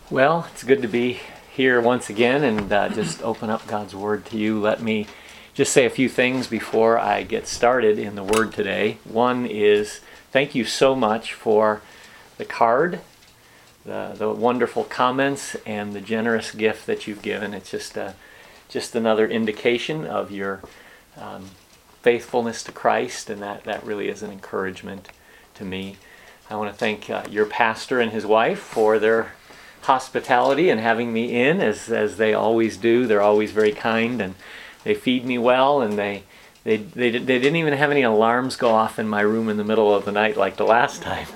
Well, it's good to be here once again and just open up God's Word to you. Let me just say a few things before I get started in the Word today. One is thank you so much for the card, the wonderful comments, and the generous gift that you've given. It's just another indication of your faithfulness to Christ, and that really is an encouragement to me. I want to thank your pastor and his wife for their hospitality and having me in as they always do. They're always very kind and they feed me well, and they didn't even have any alarms go off in my room in the middle of the night like the last time.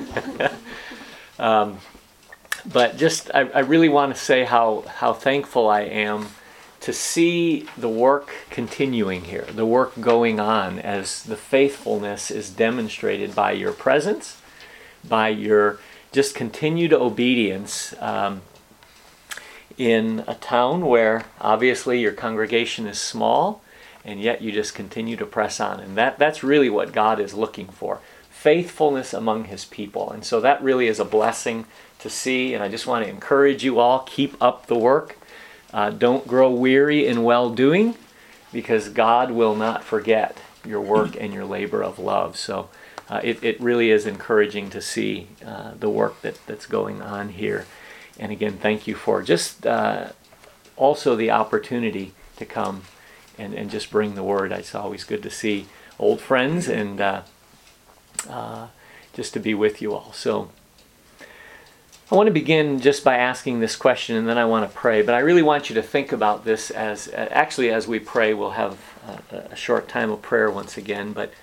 But just I really want to say how thankful I am to see the work continuing here, the work going on as the faithfulness is demonstrated by your presence, by your just continued obedience in a town where obviously your congregation is small, and yet you just continue to press on. And that's really what God is looking for, faithfulness among His people. And so that really is a blessing to see, and I just want to encourage you all, keep up the work. Don't grow weary in well-doing, because God will not forget your work and your labor of love. So it really is encouraging to see the work that's going on here. And again, thank you for just also the opportunity to come and just bring the word. It's always good to see old friends and just to be with you all. So I want to begin just by asking this question, and then I want to pray. But I really want you to think about this as we pray, we'll have a short time of prayer once again. But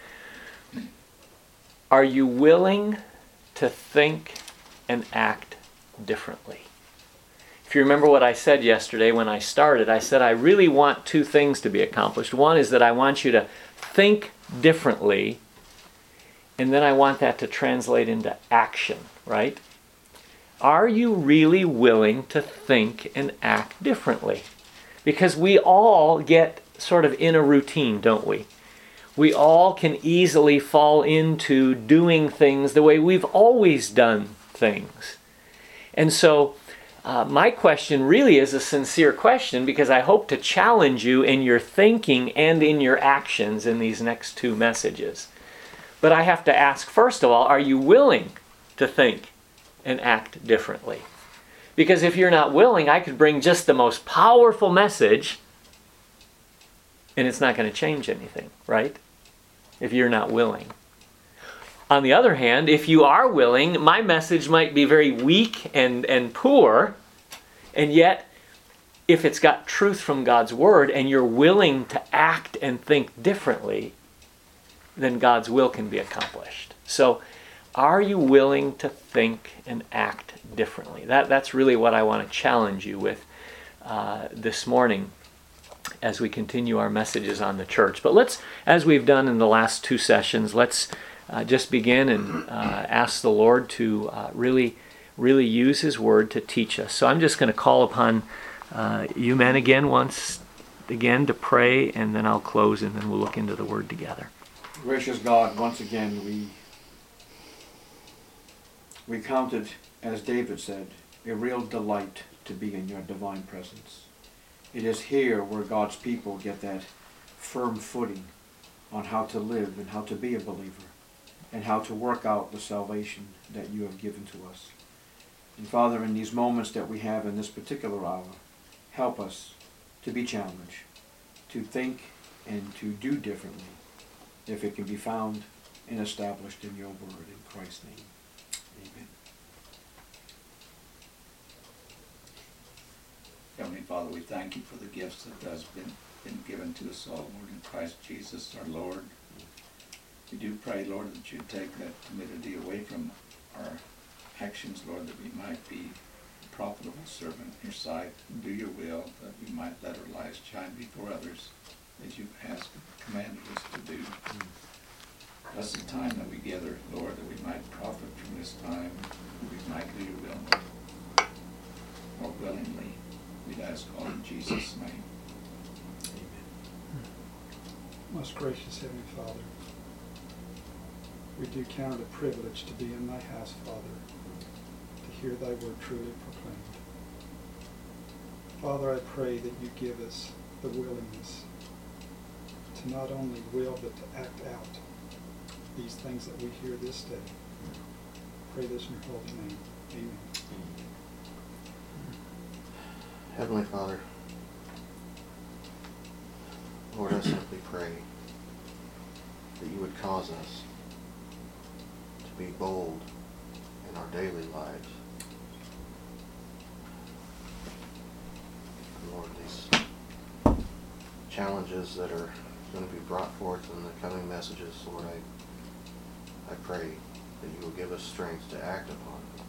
are you willing to think and act differently? If you remember what I said yesterday when I started, I said I really want two things to be accomplished. One is that I want you to think differently, and then I want that to translate into action, right? Are you really willing to think and act differently? Because we all get sort of in a routine, don't we? We all can easily fall into doing things the way we've always done things. And so my question really is a sincere question, because I hope to challenge you in your thinking and in your actions in these next two messages. But I have to ask, first of all, are you willing to think and act differently? Because if you're not willing, I could bring just the most powerful message, and it's not going to change anything, right? If you're not willing. On the other hand, if you are willing, my message might be very weak and poor, and yet if it's got truth from God's Word and you're willing to act and think differently, then God's will can be accomplished. So are you willing to think and act differently? That's really what I want to challenge you with this morning as we continue our messages on the church. But let's, as we've done in the last two sessions, let's just begin and ask the Lord to really use His Word to teach us. So I'm just going to call upon you men once again to pray, and then I'll close, and then we'll look into the Word together. Gracious God, once again we count it, as David said, a real delight to be in your divine presence. It is here where God's people get that firm footing on how to live and how to be a believer and how to work out the salvation that you have given to us. And Father, in these moments that we have in this particular hour, help us to be challenged, to think and to do differently, if it can be found and established in your word. In Christ's name, amen. Heavenly Father, we thank you for the gifts that has been given to us all, Lord, in Christ Jesus our Lord. We do pray, Lord, that you take that timidity away from our actions, Lord, that we might be a profitable servant in your sight and do your will, that we might let our lives shine before others as you've asked and commanded us to do. Bless the time that we gather, Lord, that we might profit from this time, that we might do your will more willingly. We'd ask all in Jesus' name. Amen. Most gracious Heavenly Father, we do count it a privilege to be in thy house, Father, to hear thy word truly proclaimed. Father, I pray that you give us the willingness to not only will, but to act out these things that we hear this day. Pray this in your holy name. Amen. Heavenly Father, Lord, I simply pray that you would cause us to be bold in our daily lives. And Lord, these challenges that are going to be brought forth in the coming messages, Lord, I pray that you will give us strength to act upon them.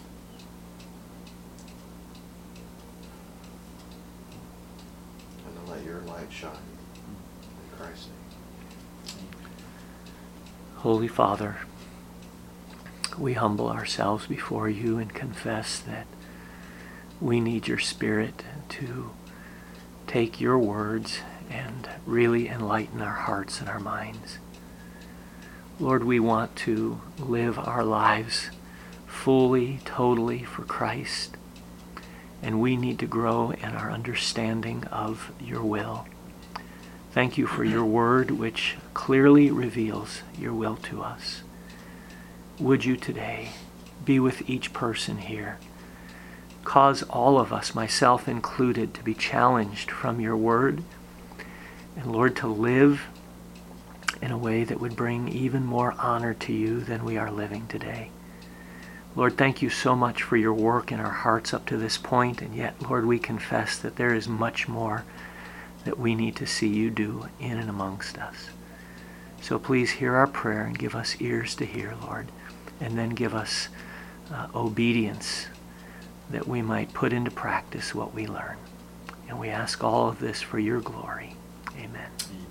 And to let your light shine. In Christ's name. Holy Father, we humble ourselves before you and confess that we need your Spirit to take your words and really enlighten our hearts and our minds. Lord, we want to live our lives fully, totally for Christ, and we need to grow in our understanding of your will. Thank you for your word, which clearly reveals your will to us. Would you today be with each person here? Cause all of us, myself included, to be challenged from your word, and Lord, to live in a way that would bring even more honor to you than we are living today. Lord, thank you so much for your work in our hearts up to this point, and yet, Lord, we confess that there is much more that we need to see you do in and amongst us. So please hear our prayer and give us ears to hear, Lord, and then give us obedience that we might put into practice what we learn. And we ask all of this for your glory. Amen.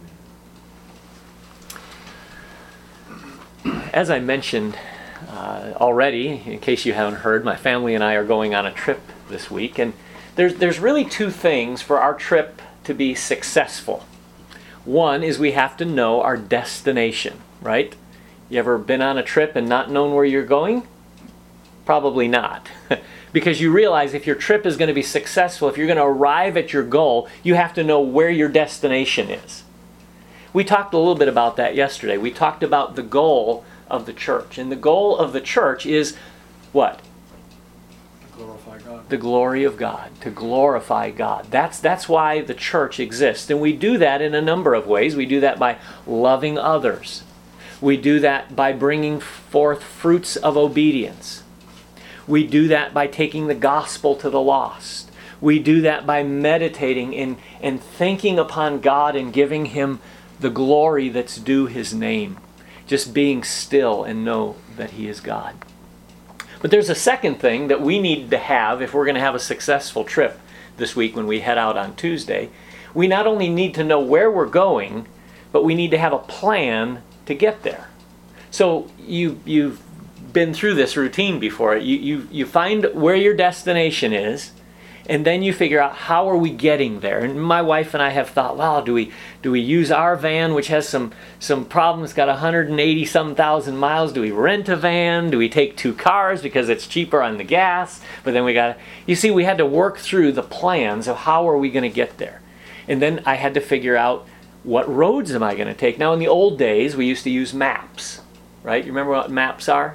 As I mentioned already, in case you haven't heard, my family and I are going on a trip this week, and there's really two things for our trip to be successful. One is we have to know our destination, right? You ever been on a trip and not known where you're going? Probably not. Because you realize if your trip is going to be successful, if you're going to arrive at your goal, you have to know where your destination is. We talked a little bit about that yesterday. We talked about the goal of the church. And the goal of the church is what? Glorify God. The glory of God, to glorify God. That's why the church exists. And we do that in a number of ways. We do that by loving others. We do that by bringing forth fruits of obedience. We do that by taking the gospel to the lost. We do that by meditating and thinking upon God and giving Him the glory that's due His name. Just being still and know that He is God. But there's a second thing that we need to have if we're going to have a successful trip this week when we head out on Tuesday. We not only need to know where we're going, but we need to have a plan to get there. So you've been through this routine before. You find where your destination is, and then you figure out how are we getting there. And my wife and I have thought, well, do we use our van, which has some problems, got 180-some thousand miles? Do we rent a van? Do we take two cars because it's cheaper on the gas? But then we had to work through the plans of how are we going to get there. And then I had to figure out what roads am I going to take. Now in the old days, we used to use maps, right? You remember what maps are?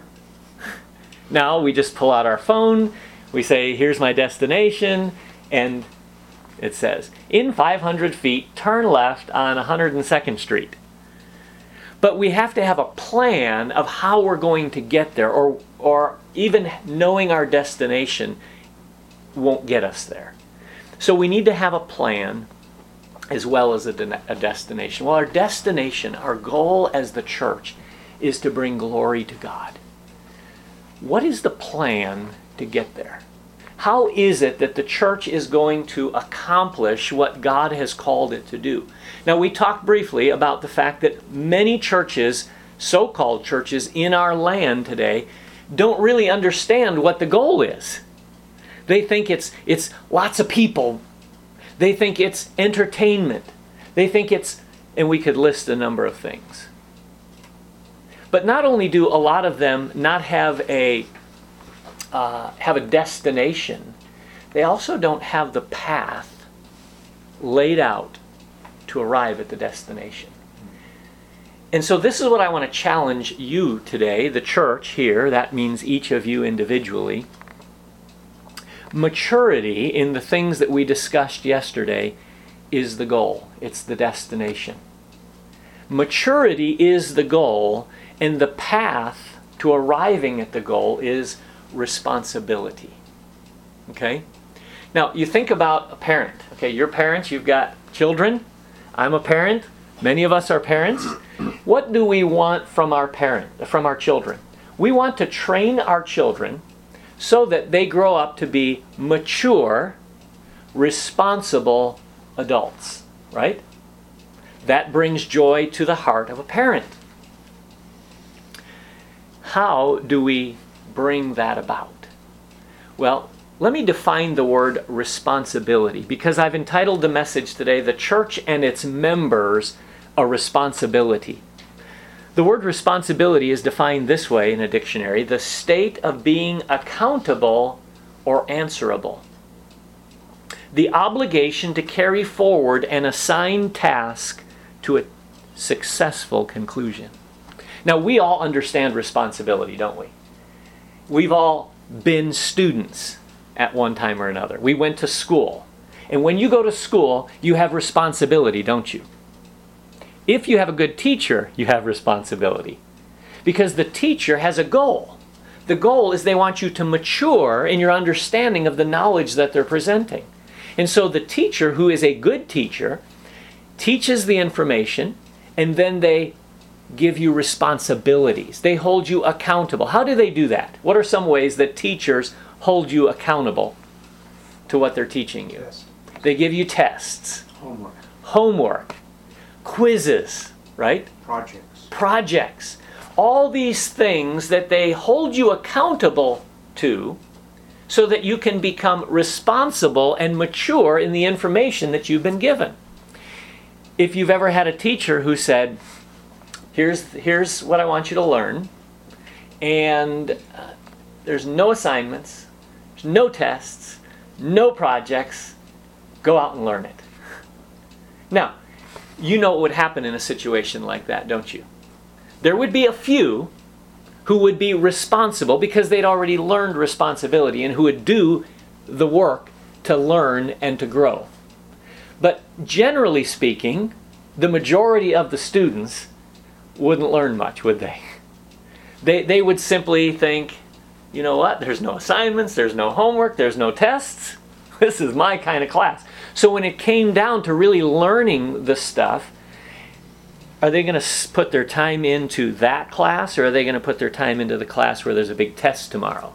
Now we just pull out our phone, we say, here's my destination, and it says, in 500 feet, turn left on 102nd Street. But we have to have a plan of how we're going to get there, or even knowing our destination won't get us there. So we need to have a plan as well as a destination. Well, our destination, our goal as the church, is to bring glory to God. What is the plan to get there? How is it that the church is going to accomplish what God has called it to do? Now, we talked briefly about the fact that many churches, so-called churches in our land today, don't really understand what the goal is. They think it's lots of people. They think it's entertainment. They think it's, and we could list a number of things. But not only do a lot of them not have a destination, they also don't have the path laid out to arrive at the destination. And so this is what I want to challenge you today, the church here, that means each of you individually. Maturity in the things that we discussed yesterday is the goal. It's the destination. Maturity is the goal, and the path to arriving at the goal is responsibility. Okay? Now, you think about a parent. Okay, you're parents, you've got children. I'm a parent. Many of us are parents. What do we want from our children? We want to train our children so that they grow up to be mature, responsible adults, right? That brings joy to the heart of a parent. How do we bring that about? Well, let me define the word responsibility, because I've entitled the message today, "The Church and Its Members, a Responsibility." The word responsibility is defined this way in a dictionary: the state of being accountable or answerable. The obligation to carry forward an assigned task to a successful conclusion. Now, we all understand responsibility, don't we? We've all been students at one time or another. We went to school. And when you go to school, you have responsibility, don't you? If you have a good teacher, you have responsibility. Because the teacher has a goal. The goal is they want you to mature in your understanding of the knowledge that they're presenting. And so the teacher, who is a good teacher, teaches the information, and then they give you responsibilities. They hold you accountable. How do they do that? What are some ways that teachers hold you accountable to what they're teaching you? Yes. They give you tests, homework, quizzes, right? Projects. All these things that they hold you accountable to so that you can become responsible and mature in the information that you've been given. If you've ever had a teacher who said, here's what I want you to learn, and there's no assignments, there's no tests, no projects, go out and learn it. Now, you know what would happen in a situation like that, don't you? There would be a few who would be responsible because they'd already learned responsibility and who would do the work to learn and to grow. But generally speaking, the majority of the students wouldn't learn much, would they? They would simply think, you know what, there's no assignments, there's no homework, there's no tests. This is my kind of class. So when it came down to really learning the stuff, are they going to put their time into that class, or are they going to put their time into the class where there's a big test tomorrow?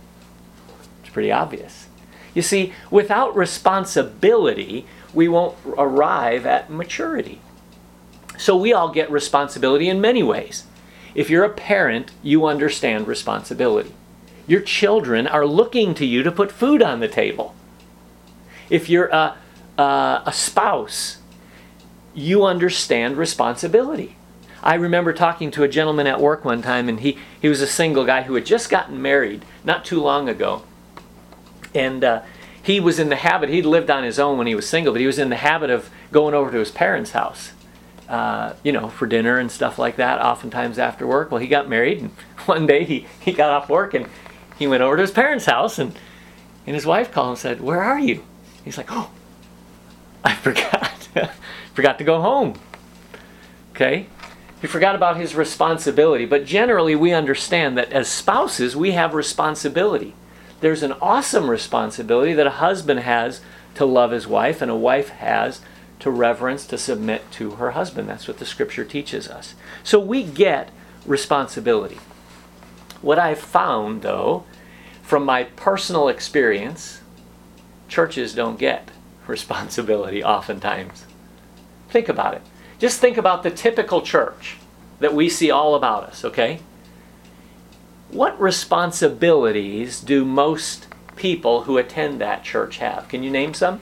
It's pretty obvious. You see, without responsibility, we won't arrive at maturity. So we all get responsibility in many ways. If you're a parent, you understand responsibility. Your children are looking to you to put food on the table. If you're a spouse, you understand responsibility. I remember talking to a gentleman at work one time, and he was a single guy who had just gotten married not too long ago. And he was in the habit, he'd lived on his own when he was single, but he was in the habit of going over to his parents' house, for dinner and stuff like that, oftentimes after work. Well, he got married, and one day he got off work, and he went over to his parents' house, and his wife called and said, "Where are you?" He's like, "Oh, I forgot to go home." Okay? He forgot about his responsibility. But generally, we understand that as spouses, we have responsibility. There's an awesome responsibility that a husband has to love his wife, and a wife has to reverence, to submit to her husband. That's what the Scripture teaches us. So we get responsibility. What I've found, though, from my personal experience, churches don't get responsibility oftentimes. Think about it. Just think about the typical church that we see all about us, okay? What responsibilities do most people who attend that church have? Can you name some?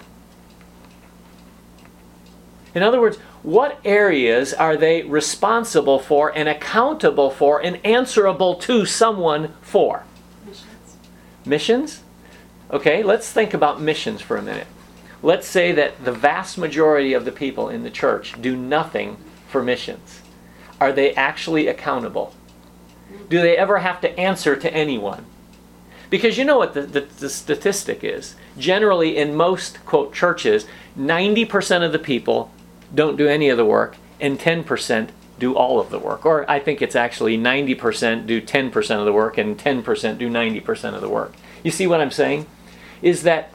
In other words, what areas are they responsible for and accountable for and answerable to someone for? Missions. Missions? Okay, let's think about missions for a minute. Let's say that the vast majority of the people in the church do nothing for missions. Are they actually accountable? Do they ever have to answer to anyone? Because you know what the statistic is. Generally, in most, quote, churches, 90% of the people don't do any of the work, and 10% do all of the work. Or I think it's actually 90% do 10% of the work, and 10% do 90% of the work. You see what I'm saying? Is that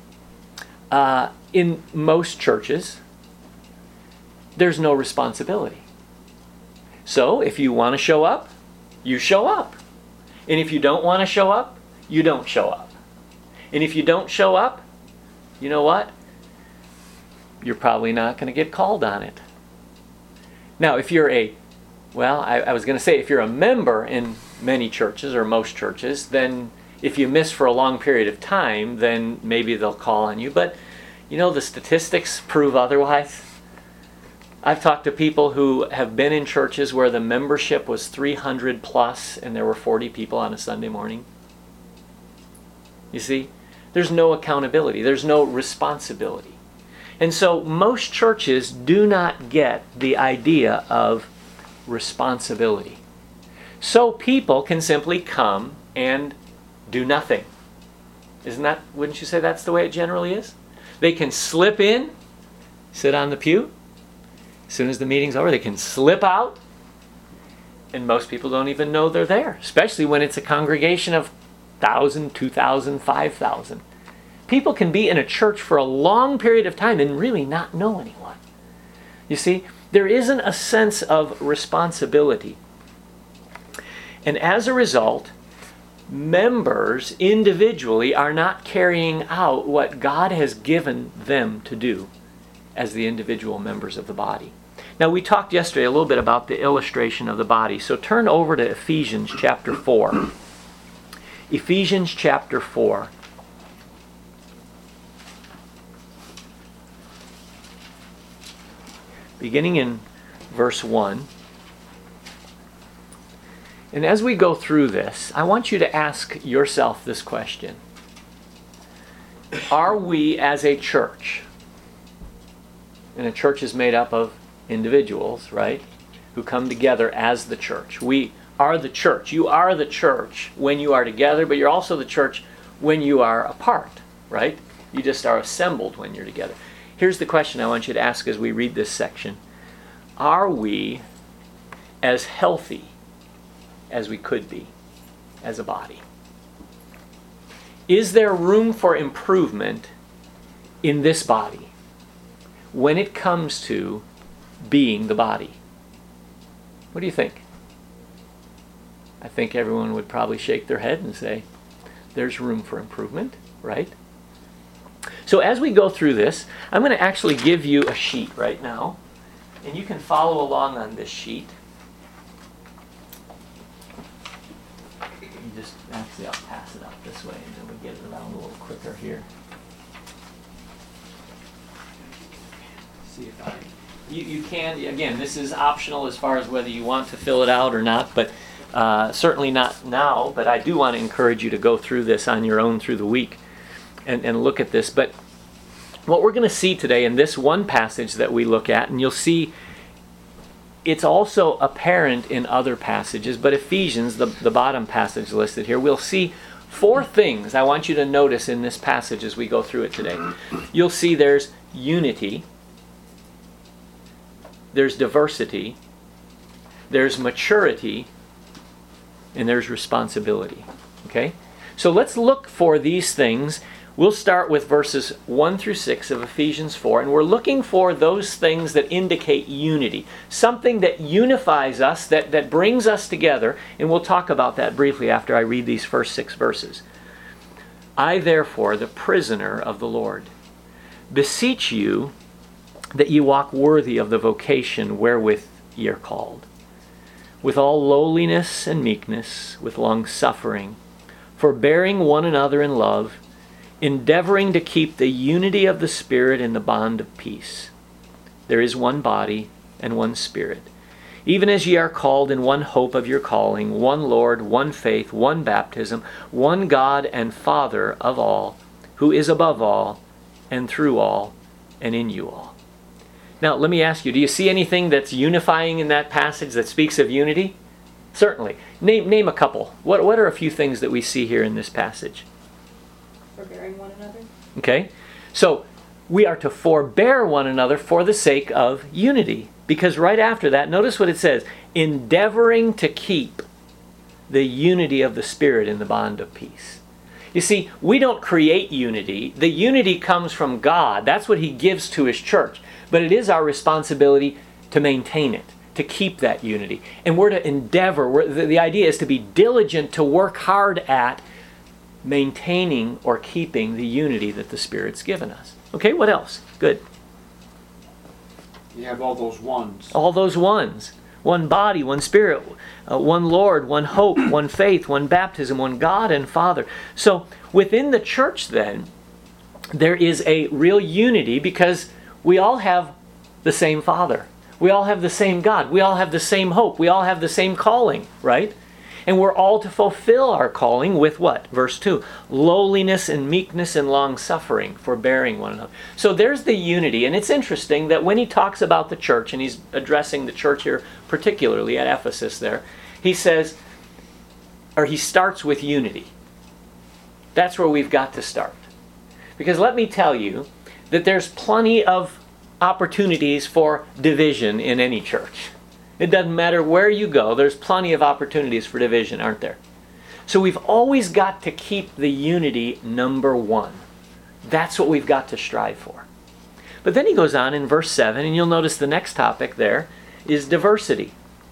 in most churches, there's no responsibility. So if you want to show up, you show up. And if you don't want to show up, you don't show up. And if you don't show up, you know what? You're probably not going to get called on it. Now, if you're I was going to say, if you're a member in many churches or most churches, then if you miss for a long period of time, then maybe they'll call on you. But, you know, the statistics prove otherwise. I've talked to people who have been in churches where the membership was 300 plus and there were 40 people on a Sunday morning. You see, there's no accountability. There's no responsibility. And so most churches do not get the idea of responsibility. So people can simply come and do nothing. Wouldn't you say that's the way it generally is? They can slip in, sit on the pew. As soon as the meeting's over, they can slip out. And most people don't even know they're there, especially when it's a congregation of 1,000, 2,000, 5,000. People can be in a church for a long period of time and really not know anyone. You see, there isn't a sense of responsibility. And as a result, members individually are not carrying out what God has given them to do as the individual members of the body. Now, we talked yesterday a little bit about the illustration of the body. So turn over to Ephesians chapter 4. Ephesians chapter 4. Beginning in verse 1. And as we go through this, I want you to ask yourself this question. Are we as a church, and a church is made up of individuals, right, who come together as the church. We are the church. You are the church when you are together, but you're also the church when you are apart, right? You just are assembled when you're together. Here's the question I want you to ask as we read this section. Are we as healthy as we could be as a body? Is there room for improvement in this body when it comes to being the body? What do you think? I think everyone would probably shake their head and say, there's room for improvement, right? So as we go through this, I'm going to actually give you a sheet right now, and you can follow along on this sheet. Actually, I'll pass it up this way, and then we get it around a little quicker here. See if you can, again, this is optional as far as whether you want to fill it out or not, but certainly not now, but I do want to encourage you to go through this on your own through the week and look at this. But what we're going to see today in this one passage that we look at, and you'll see it's also apparent in other passages, but Ephesians, the bottom passage listed here, we'll see 4 things I want you to notice in this passage as we go through it today. You'll see there's unity, there's diversity, there's maturity, and there's responsibility. Okay? So let's look for these things. We'll start with verses 1 through 6 of Ephesians 4, and we're looking for those things that indicate unity, something that unifies us, that brings us together, and we'll talk about that briefly after I read these first 6 verses. I, therefore, the prisoner of the Lord, beseech you that ye walk worthy of the vocation wherewith ye are called, with all lowliness and meekness, with long suffering, forbearing one another in love, endeavoring to keep the unity of the Spirit in the bond of peace. There is one body and one Spirit, even as ye are called in one hope of your calling, one Lord, one faith, one baptism, one God and Father of all, who is above all, and through all, and in you all. Now, let me ask you, do you see anything that's unifying in that passage that speaks of unity? Certainly. Name a couple. What are a few things that we see here in this passage? Forbearing one another. Okay? So, we are to forbear one another for the sake of unity. Because right after that, notice what it says. Endeavoring to keep the unity of the Spirit in the bond of peace. You see, we don't create unity. The unity comes from God. That's what He gives to His church. But it is our responsibility to maintain it, to keep that unity. And we're to endeavor. The idea is to be diligent, to work hard at maintaining or keeping the unity that the Spirit's given us. Okay, what else? Good. You have all those ones. All those ones. One body, one Spirit, one Lord, one hope, one faith, one baptism, one God and Father. So within the church then, there is a real unity because we all have the same Father. We all have the same God. We all have the same hope. We all have the same calling, right? And we're all to fulfill our calling with what? Verse 2. Lowliness and meekness and long-suffering, forbearing one another. So there's the unity. And it's interesting that when he talks about the church, and he's addressing the church here, particularly at Ephesus there, he says, or he starts with unity. That's where we've got to start. Because let me tell you that there's plenty of opportunities for division in any church. It doesn't matter where you go, there's plenty of opportunities for division, aren't there? So we've always got to keep the unity number one. That's what we've got to strive for. But then he goes on in verse 7, and you'll notice the next topic there is diversity.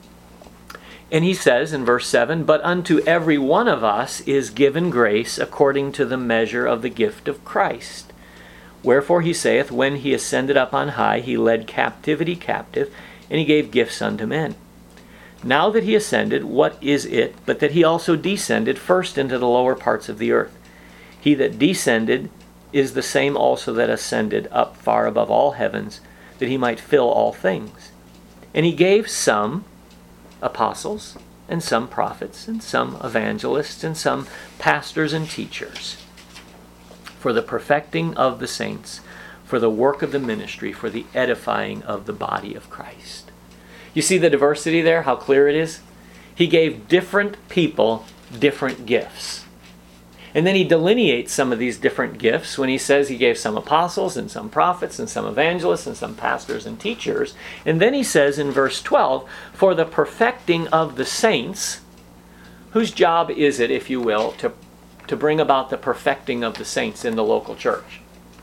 And he says in verse 7, "But unto every one of us is given grace according to the measure of the gift of Christ. Wherefore he saith, when he ascended up on high, he led captivity captive, and he gave gifts unto men. Now that he ascended, what is it but that he also descended first into the lower parts of the earth? He that descended is the same also that ascended up far above all heavens, that he might fill all things. And he gave some apostles, and some prophets, and some evangelists, and some pastors and teachers, for the perfecting of the saints, for the work of the ministry, for the edifying of the body of Christ." You see the diversity there, how clear it is? He gave different people different gifts. And then he delineates some of these different gifts when he says he gave some apostles and some prophets and some evangelists and some pastors and teachers. And then he says in verse 12, for the perfecting of the saints, whose job is it, if you will, to bring about the perfecting of the saints in the local church?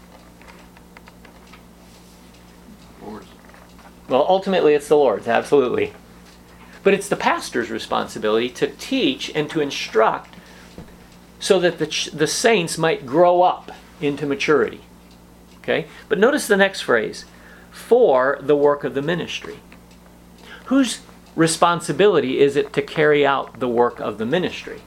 Lord's. Well, ultimately it's the Lord's, absolutely. But it's the pastor's responsibility to teach and to instruct so that the saints might grow up into maturity. Okay? But notice the next phrase, for the work of the ministry. Whose responsibility is it to carry out the work of the ministry?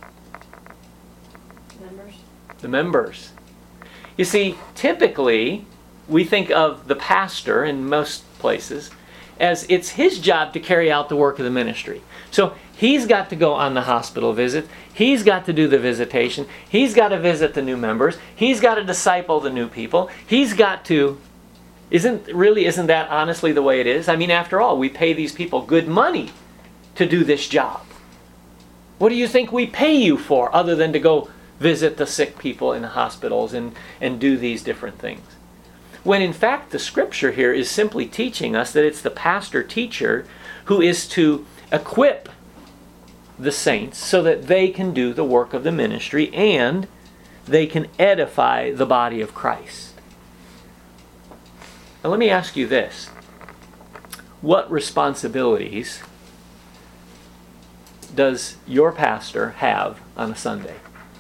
Members. The members. You see, typically, we think of the pastor in most places as it's his job to carry out the work of the ministry. So he's got to go on the hospital visit. He's got to do the visitation. He's got to visit the new members. He's got to disciple the new people. He's got to... Isn't that honestly the way it is? I mean, after all, we pay these people good money to do this job. What do you think we pay you for other than to go visit the sick people in the hospitals and do these different things? When in fact the scripture here is simply teaching us that it's the pastor-teacher who is to equip the saints so that they can do the work of the ministry and they can edify the body of Christ. Now let me ask you this. What responsibilities does your pastor have on a Sunday?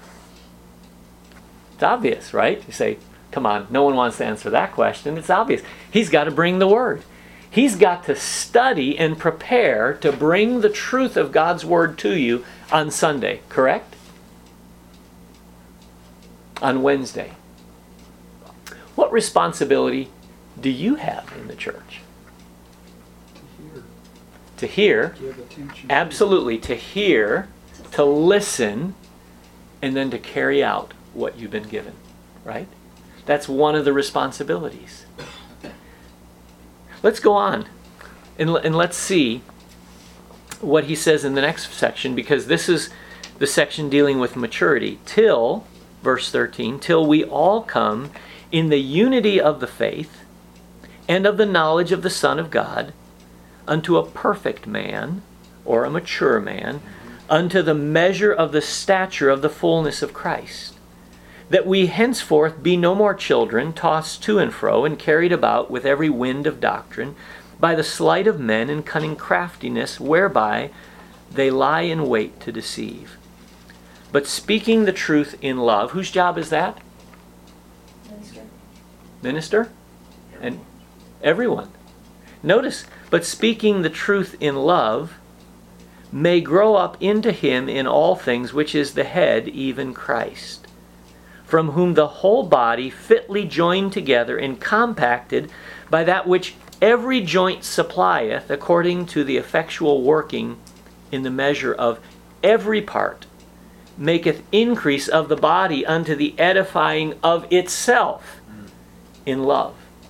It's obvious, right? You say, come on, no one wants to answer that question. It's obvious. He's got to bring the Word. He's got to study and prepare to bring the truth of God's Word to you on Sunday, correct? On Wednesday. What responsibility do you have in the church? To hear. Give attention. Absolutely. To hear, to listen, and then to carry out what you've been given. right? That's one of the responsibilities. Let's go on and let's see what he says in the next section, because this is the section dealing with maturity. Till, verse 13, till we all come in the unity of the faith and of the knowledge of the Son of God, unto a perfect man, or a mature man, unto the measure of the stature of the fullness of Christ, that we henceforth be no more children, tossed to and fro, and carried about with every wind of doctrine, by the sleight of men and cunning craftiness, whereby they lie in wait to deceive. But speaking the truth in love, whose job is that? Minister. Minister? And everyone. Notice, but speaking the truth in love, may grow up into him in all things, which is the head, even Christ, from whom the whole body, fitly joined together and compacted by that which every joint supplieth, according to the effectual working in the measure of every part, maketh increase of the body unto the edifying of itself in love.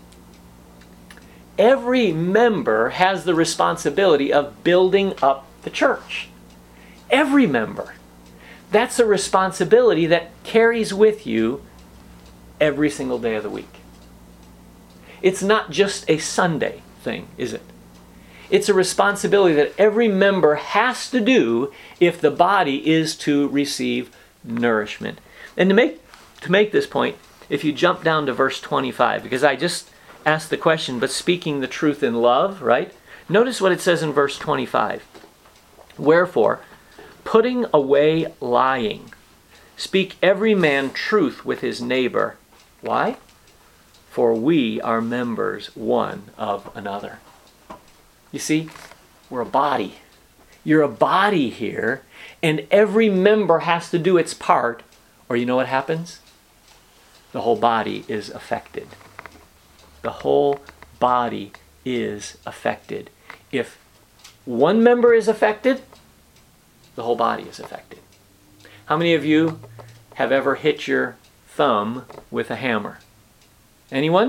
Every member has the responsibility of building up the church. Every member. That's a responsibility that carries with you every single day of the week. It's not just a Sunday thing, is it? It's a responsibility that every member has to do if the body is to receive nourishment. And to make this point, if you jump down to verse 25, because I just asked the question, but speaking the truth in love, right? Notice what it says in verse 25. Wherefore, putting away lying, speak every man truth with his neighbor. Why? For we are members one of another. You see, we're a body. You're a body here, and every member has to do its part, or you know what happens? The whole body is affected. The whole body is affected. If one member is affected, the whole body is affected. How many of you have ever hit your thumb with a hammer? Anyone?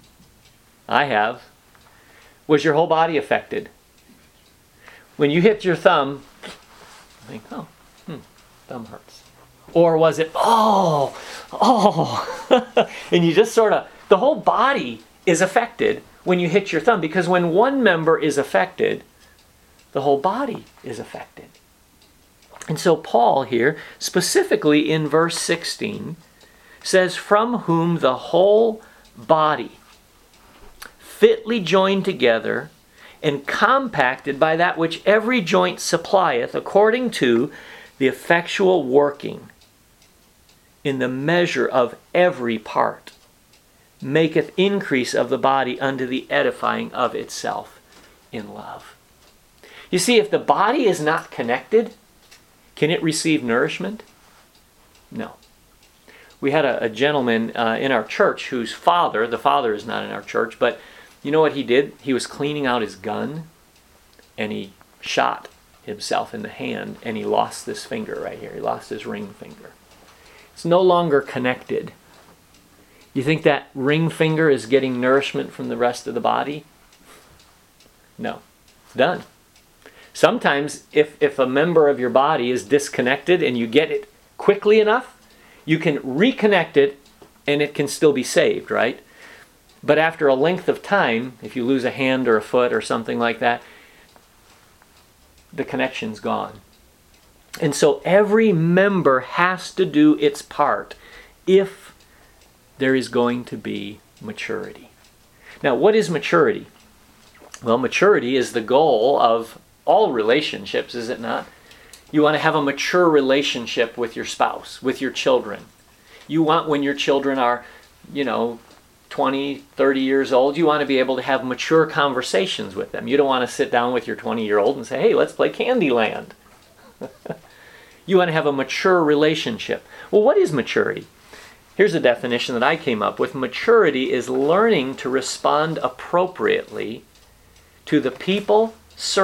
I have. Was your whole body affected? When you hit your thumb, you think, thumb hurts. Or was it, oh, and you just sort of, the whole body is affected when you hit your thumb, because when one member is affected, the whole body is affected. And so Paul here, specifically in verse 16, says, from whom the whole body, fitly joined together and compacted by that which every joint supplieth, according to the effectual working in the measure of every part, maketh increase of the body unto the edifying of itself in love. You see, if the body is not connected, can it receive nourishment? No. We had a gentleman in our church whose father, the father is not in our church, but you know what he did? He was cleaning out his gun, and he shot himself in the hand, and he lost this finger right here. He lost his ring finger. It's no longer connected. You think that ring finger is getting nourishment from the rest of the body? No. It's done. Sometimes if a member of your body is disconnected and you get it quickly enough, you can reconnect it and it can still be saved, right? But after a length of time, if you lose a hand or a foot or something like that, the connection's gone. And so every member has to do its part if there is going to be maturity. Now, what is maturity? Well, maturity is the goal of all relationships, is it not? You want to have a mature relationship with your spouse, with your children. You want, when your children are, 20, 30 years old, you want to be able to have mature conversations with them. You don't want to sit down with your 20-year-old and say, hey, let's play Candyland. You want to have a mature relationship. Well, what is maturity? Here's a definition that I came up with. Maturity is learning to respond appropriately to the people,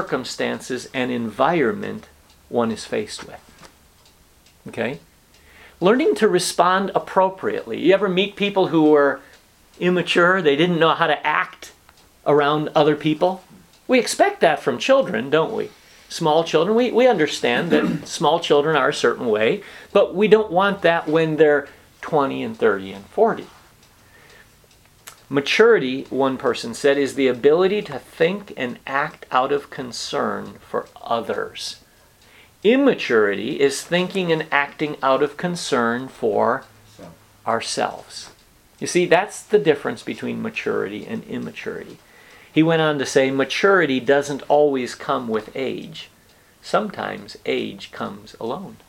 circumstances, and environment one is faced with. Okay? learning to respond appropriately. You ever meet people who were immature? They didn't know how to act around other people? We expect that from children, don't we? Small children, we understand that small children are a certain way, but we don't want that when they're 20 and 30 and 40. Maturity, one person said, is the ability to think and act out of concern for others. Immaturity is thinking and acting out of concern for ourselves. You see, that's the difference between maturity and immaturity. He went on to say, maturity doesn't always come with age. Sometimes age comes alone.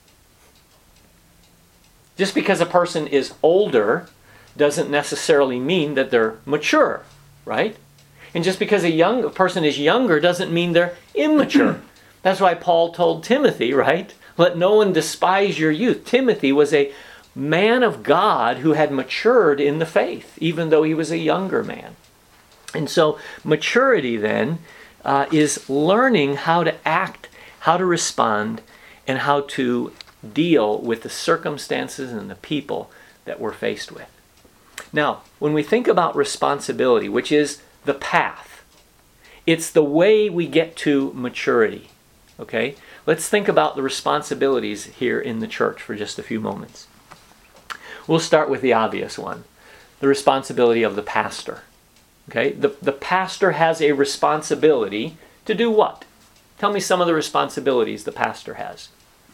Just because a person is older doesn't necessarily mean that they're mature, right? And just because a person is younger doesn't mean they're immature. That's why Paul told Timothy, right? Let no one despise your youth. Timothy was a man of God who had matured in the faith, even though he was a younger man. And so maturity then is learning how to act, how to respond, and how to deal with the circumstances and the people that we're faced with. Now, when we think about responsibility, which is the path, it's the way we get to maturity. Okay? Let's think about the responsibilities here in the church for just a few moments. We'll start with the obvious one, the responsibility of the pastor. Okay? The pastor has a responsibility to do what? Tell me some of the responsibilities the pastor has.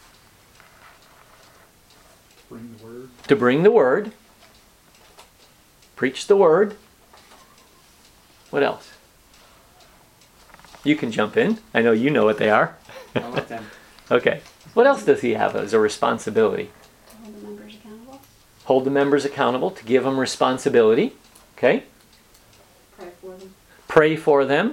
Bring the word. To bring the word. Preach the word. What else? You can jump in. I know you know what they are. I'll let them. Okay. What else does he have as a responsibility? Hold the members accountable. Hold the members accountable, to give them responsibility. Okay? Pray for them. Pray for them.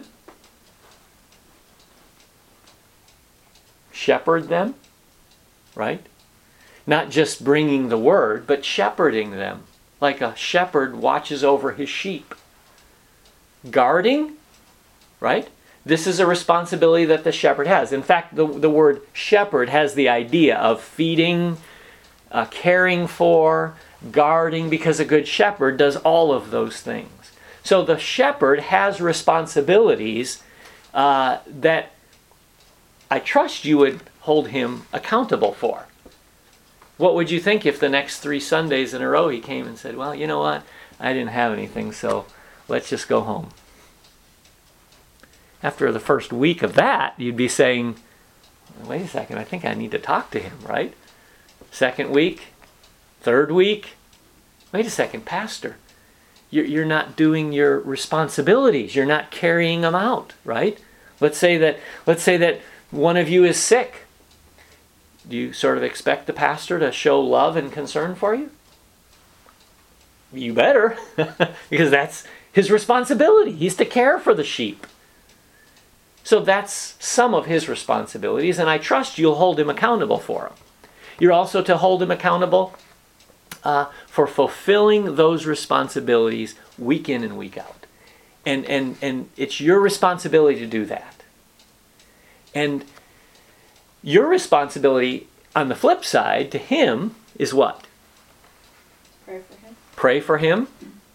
Shepherd them. Right? Not just bringing the word, but shepherding them. Like a shepherd watches over his sheep. Guarding. Right? This is a responsibility that the shepherd has. In fact, the word shepherd has the idea of feeding, caring for, guarding, because a good shepherd does all of those things. So the shepherd has responsibilities that I trust you would hold him accountable for. What would you think if the next 3 Sundays in a row he came and said, well, you know what? I didn't have anything, so let's just go home. After the first week of that, you'd be saying, wait a second, I think I need to talk to him, right? Second week, third week, wait a second, Pastor, you're not doing your responsibilities. You're not carrying them out, right? Let's say that one of you is sick. Do you sort of expect the pastor to show love and concern for you? You better, because that's his responsibility. He's to care for the sheep. So that's some of his responsibilities, and I trust you'll hold him accountable for them. You're also to hold him accountable for fulfilling those responsibilities week in and week out. And it's your responsibility to do that. And your responsibility on the flip side to him is what? Pray for him. Pray for him.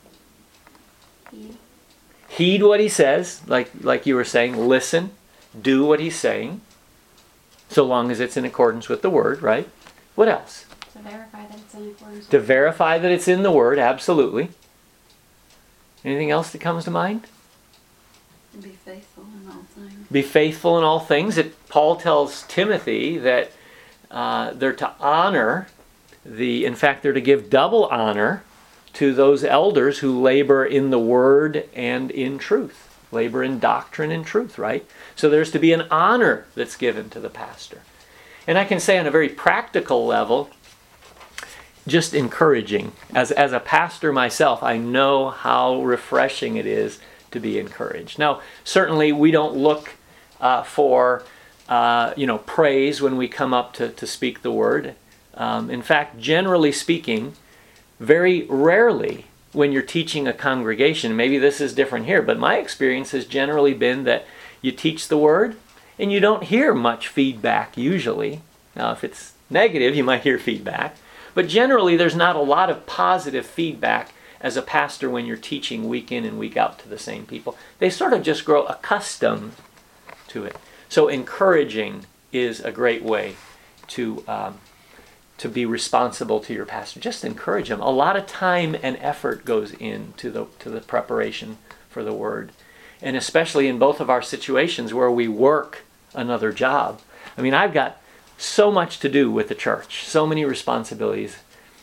Heed what he says, like you were saying, listen, do what he's saying, so long as it's in accordance with the word, right? What else? To verify that it's in accordance. To verify that it's in the word, absolutely. Anything else that comes to mind? Be faithful in all things. Be faithful in all things. Paul tells Timothy that they're to honor in fact, they're to give double honor to those elders who labor in the word and in truth. Labor in doctrine and truth, right? So there's to be an honor that's given to the pastor. And I can say on a very practical level, just encouraging. As a pastor myself, I know how refreshing it is to be encouraged. Now, certainly we don't look for praise when we come up to speak the word. In fact, generally speaking, very rarely when you're teaching a congregation, maybe this is different here, but my experience has generally been that you teach the word and you don't hear much feedback usually. Now, if it's negative, you might hear feedback. But generally, there's not a lot of positive feedback as a pastor when you're teaching week in and week out to the same people. They sort of just grow accustomed to it. So encouraging is a great way to be responsible to your pastor. Just encourage them. A lot of time and effort goes into the preparation for the word. And especially in both of our situations where we work another job. I mean, I've got so much to do with the church, so many responsibilities.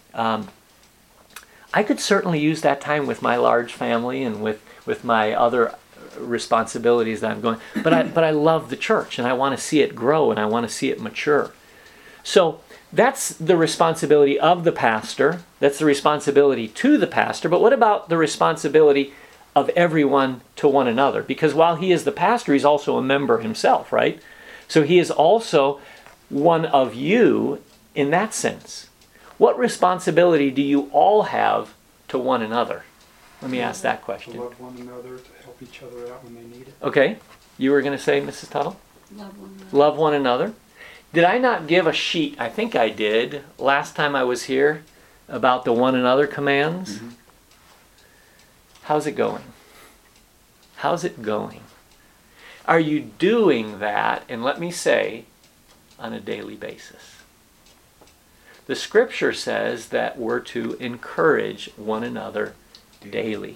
I could certainly use that time with my large family and with my other responsibilities that I'm going. But I love the church, and I want to see it grow, and I want to see it mature. So that's the responsibility of the pastor. That's the responsibility to the pastor. But what about the responsibility of everyone to one another? Because while he is the pastor, he's also a member himself, right? So he is also one of you in that sense. What responsibility do you all have to one another? Let me ask that To question. love one another, to help each other out when they need it. Okay, you were going to say, Mrs. Tuttle? Love one another. Love one another. Did I not give a sheet, I think I did, last time I was here, about the one another commands? Mm-hmm. How's it going? How's it going? Are you doing that, and let me say, on a daily basis? The scripture says that we're to encourage one another daily.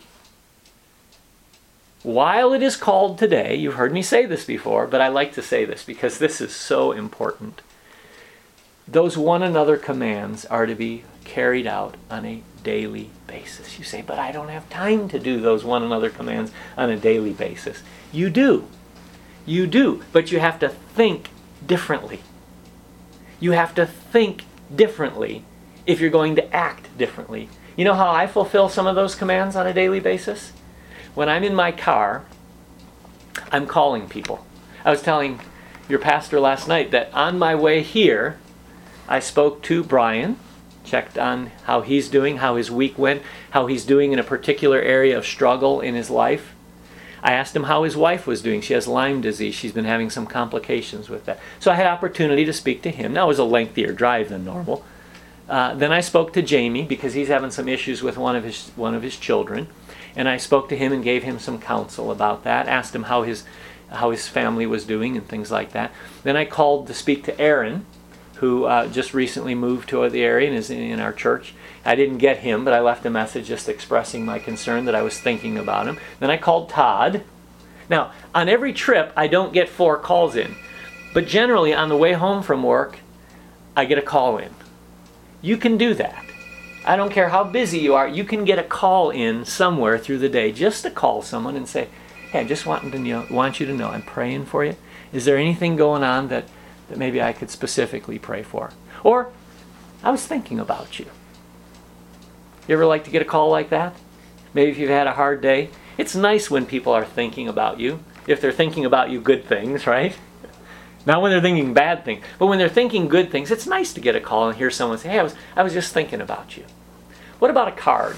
While it is called today, you've heard me say this before, but I like to say this because this is so important. Those one another commands are to be carried out on a daily basis. You say, but I don't have time to do those one another commands on a daily basis. You do. You do, but you have to think differently. You have to think differently if you're going to act differently. You know how I fulfill some of those commands on a daily basis? When I'm in my car, I'm calling people. I was telling your pastor last night that on my way here, I spoke to Brian, checked on how he's doing, how his week went, how he's doing in a particular area of struggle in his life. I asked him how his wife was doing. She has Lyme disease. She's been having some complications with that. So I had opportunity to speak to him. Now it was a lengthier drive than normal. Then I spoke to Jamie because he's having some issues with one of his children, and I spoke to him and gave him some counsel about that. Asked him how his family was doing and things like that. Then I called to speak to Aaron, who just recently moved to the area and is in our church. I didn't get him, but I left a message just expressing my concern that I was thinking about him. Then I called Todd. Now, on every trip, I don't get 4 calls in. But generally, on the way home from work, I get a call in. You can do that. I don't care how busy you are. You can get a call in somewhere through the day just to call someone and say, hey, I just want you to know I'm praying for you. Is there anything going on that maybe I could specifically pray for? Or, I was thinking about you. You ever like to get a call like that? Maybe if you've had a hard day. It's nice when people are thinking about you. If they're thinking about you good things, right? Not when they're thinking bad things. But when they're thinking good things, it's nice to get a call and hear someone say, hey, I was just thinking about you. What about a card?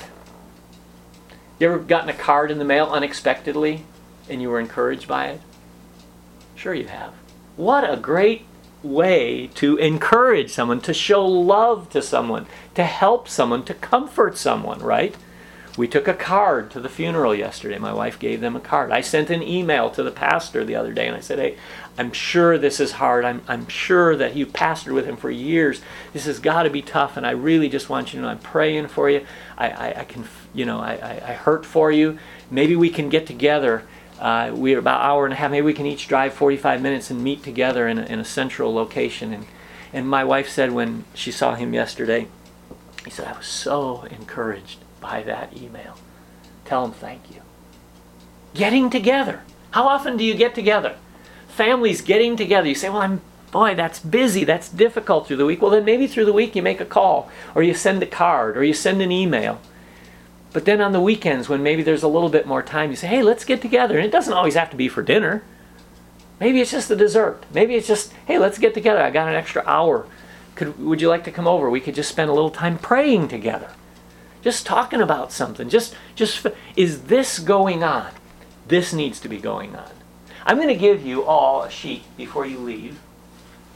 You ever gotten a card in the mail unexpectedly and you were encouraged by it? Sure you have. What a great way to encourage someone, to show love to someone, to help someone, to comfort someone, right? We took a card to the funeral yesterday. My wife gave them a card. I sent an email to the pastor the other day and I said, hey, I'm sure this is hard. I'm sure that you pastored with him for years. This has got to be tough, and I really just want you to know I'm praying for you. I hurt for you. Maybe we can get together. We're about an hour and a half. Maybe we can each drive 45 minutes and meet together in a central location. And my wife said when she saw him yesterday, he said, I was so encouraged by that email. Tell him thank you. Getting together. How often do you get together? Families getting together. You say, well, that's busy. That's difficult through the week. Well, then maybe through the week you make a call, or you send a card, or you send an email. But then on the weekends, when maybe there's a little bit more time, you say, hey, let's get together. And it doesn't always have to be for dinner. Maybe it's just a dessert. Maybe it's just, hey, let's get together. I got an extra hour. Would you like to come over? We could just spend a little time praying together. Just talking about something. Is this going on? This needs to be going on. I'm going to give you all a sheet before you leave.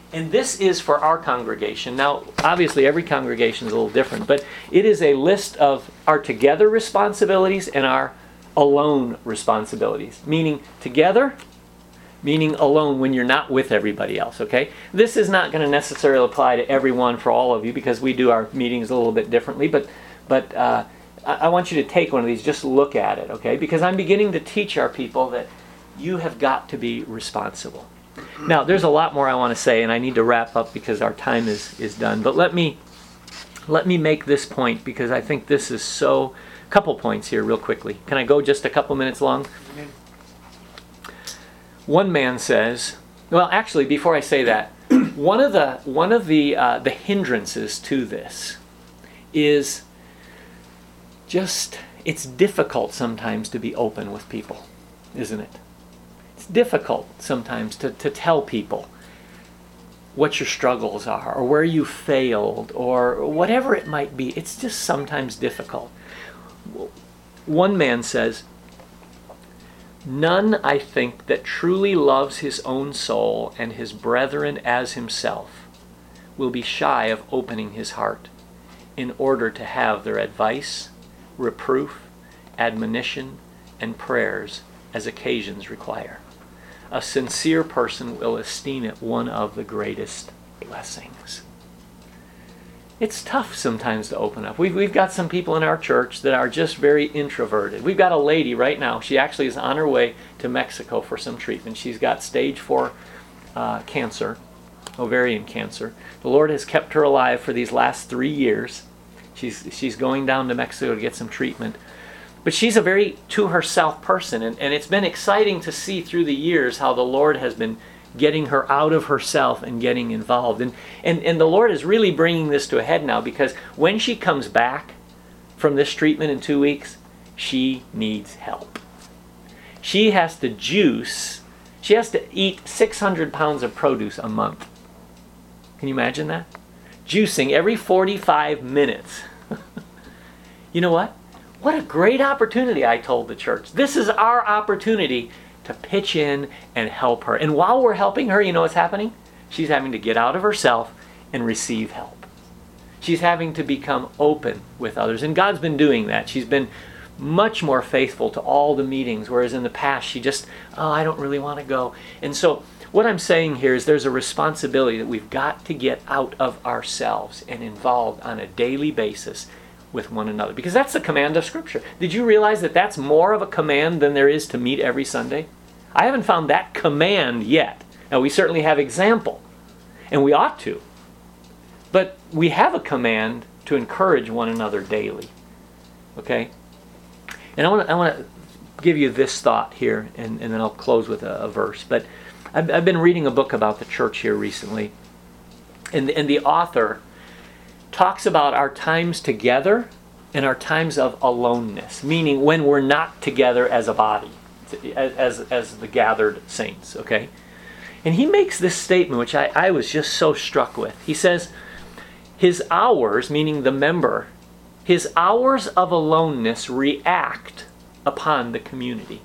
And this is for our congregation. Now, obviously, every congregation is a little different, but it is a list of our together responsibilities and our alone responsibilities. Meaning together, meaning alone when you're not with everybody else, okay? This is not going to necessarily apply to everyone for all of you because we do our meetings a little bit differently, but I want you to take one of these, just look at it, okay? Because I'm beginning to teach our people that you have got to be responsible. Now, there's a lot more I want to say, and I need to wrap up because our time is done. But let me make this point because I think this is so... Couple points here real quickly. Can I go just a couple minutes long? One man says... Well, actually, before I say that, one of the hindrances to this is just... It's difficult sometimes to be open with people, isn't it? It's difficult sometimes to tell people what your struggles are or where you failed or whatever it might be. It's just sometimes difficult. One man says, "None, I think, that truly loves his own soul and his brethren as himself will be shy of opening his heart in order to have their advice, reproof, admonition, and prayers as occasions require. A sincere person will esteem it one of the greatest blessings." It's tough sometimes to open up. We've got some people in our church that are just very introverted. We've got a lady right now. She actually is on her way to Mexico for some treatment. She's got stage 4 cancer, ovarian cancer. The Lord has kept her alive for these last 3 years. She's going down to Mexico to get some treatment. But she's a very to-herself person, and it's been exciting to see through the years how the Lord has been getting her out of herself and getting involved. And the Lord is really bringing this to a head now because when she comes back from this treatment in 2 weeks, she needs help. She has to eat 600 pounds of produce a month. Can you imagine that? Juicing every 45 minutes. You know what? What a great opportunity, I told the church. This is our opportunity to pitch in and help her. And while we're helping her, you know what's happening? She's having to get out of herself and receive help. She's having to become open with others. And God's been doing that. She's been much more faithful to all the meetings, whereas in the past she just, I don't really want to go. And so what I'm saying here is there's a responsibility that we've got to get out of ourselves and involved on a daily basis with one another. Because that's the command of Scripture. Did you realize that that's more of a command than there is to meet every Sunday? I haven't found that command yet. Now, we certainly have example, and we ought to. But we have a command to encourage one another daily. Okay? And I want to give you this thought here, and then I'll close with a verse. But I've been reading a book about the church here recently, and the author talks about our times together and our times of aloneness, meaning when we're not together as a body, as the gathered saints, okay? And he makes this statement, which I was just so struck with. He says, his hours, meaning the member, his hours of aloneness react upon the community.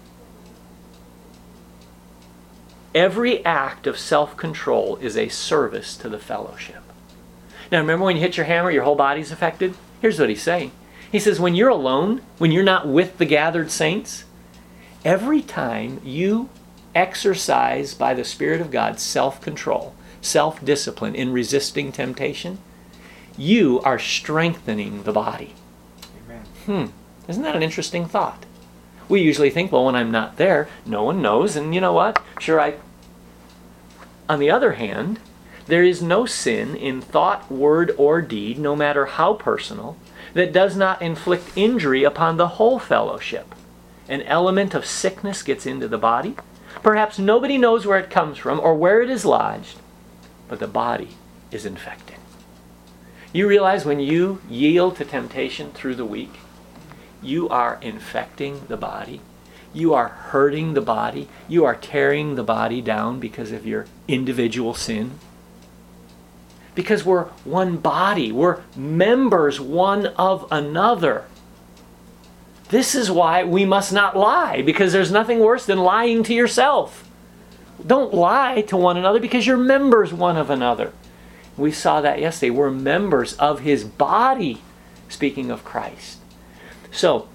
Every act of self-control is a service to the fellowship. Now remember when you hit your hammer, your whole body's affected? Here's what he's saying. He says when you're alone, when you're not with the gathered saints, every time you exercise by the Spirit of God self-control, self-discipline in resisting temptation, you are strengthening the body. Amen. Isn't that an interesting thought? We usually think, well, when I'm not there, no one knows, and you know what? On the other hand, there is no sin in thought, word, or deed, no matter how personal, that does not inflict injury upon the whole fellowship. An element of sickness gets into the body. Perhaps nobody knows where it comes from or where it is lodged, but the body is infected. You realize when you yield to temptation through the week, you are infecting the body. You are hurting the body. You are tearing the body down because of your individual sin. Because we're one body. We're members one of another. This is why we must not lie, because there's nothing worse than lying to yourself. Don't lie to one another because you're members one of another. We saw that yesterday. We're members of His body, speaking of Christ. So,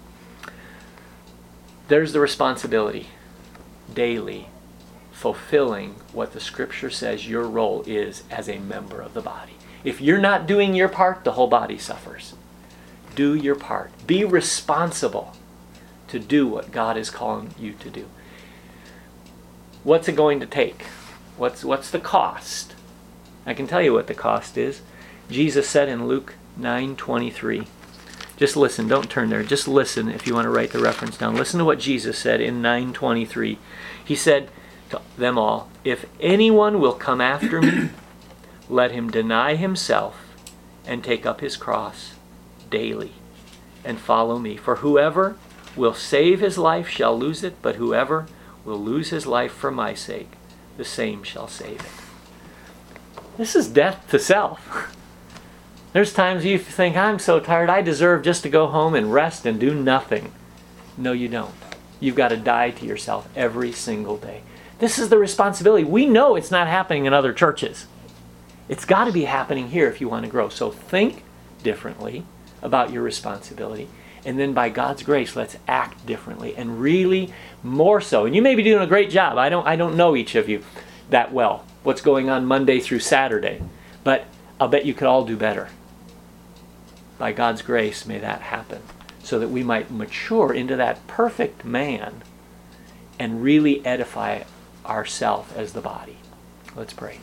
there's the responsibility, daily, fulfilling what the Scripture says your role is as a member of the body. If you're not doing your part, the whole body suffers. Do your part. Be responsible to do what God is calling you to do. What's it going to take? What's the cost? I can tell you what the cost is. Jesus said in Luke 9:23. Just listen, don't turn there. Just listen if you want to write the reference down. Listen to what Jesus said in 9:23. He said to them all, "If anyone will come after me, let him deny himself and take up his cross daily and follow me. For whoever will save his life shall lose it, but whoever will lose his life for my sake, the same shall save it." This is death to self. There's times you think, I'm so tired, I deserve just to go home and rest and do nothing. No, you don't. You've got to die to yourself every single day. This is the responsibility. We know it's not happening in other churches. It's got to be happening here if you want to grow. So think differently about your responsibility. And then by God's grace, let's act differently and really more so. And you may be doing a great job. I don't know each of you that well, what's going on Monday through Saturday. But I'll bet you could all do better. By God's grace, may that happen, so that we might mature into that perfect man and really edify ourselves as the body. Let's pray.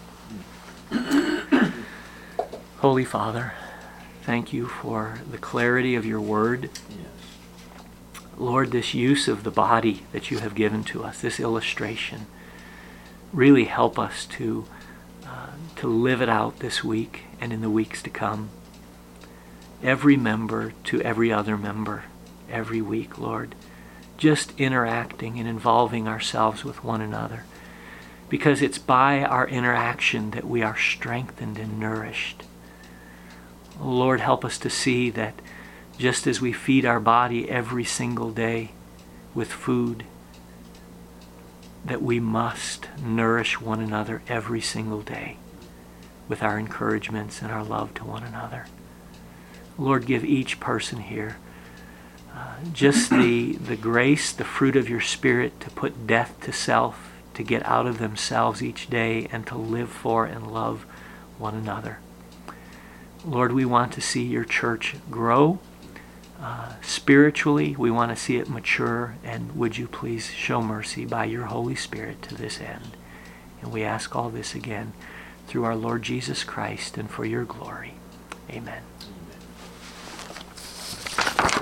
Holy Father, thank you for the clarity of your word. Yes. Lord, this use of the body that you have given to us, this illustration, really help us to live it out this week and in the weeks to come. Every member to every other member, every week, Lord. Just interacting and involving ourselves with one another. Because it's by our interaction that we are strengthened and nourished. Lord, help us to see that just as we feed our body every single day with food, that we must nourish one another every single day with our encouragements and our love to one another. Lord, give each person here just the grace, the fruit of your Spirit to put death to self, to get out of themselves each day and to live for and love one another. Lord, we want to see your church grow spiritually. We want to see it mature, and would you please show mercy by your Holy Spirit to this end. And we ask all this again through our Lord Jesus Christ and for your glory. Amen.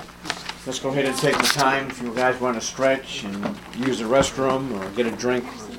Let's go ahead and take the time. If you guys want to stretch and use the restroom or get a drink,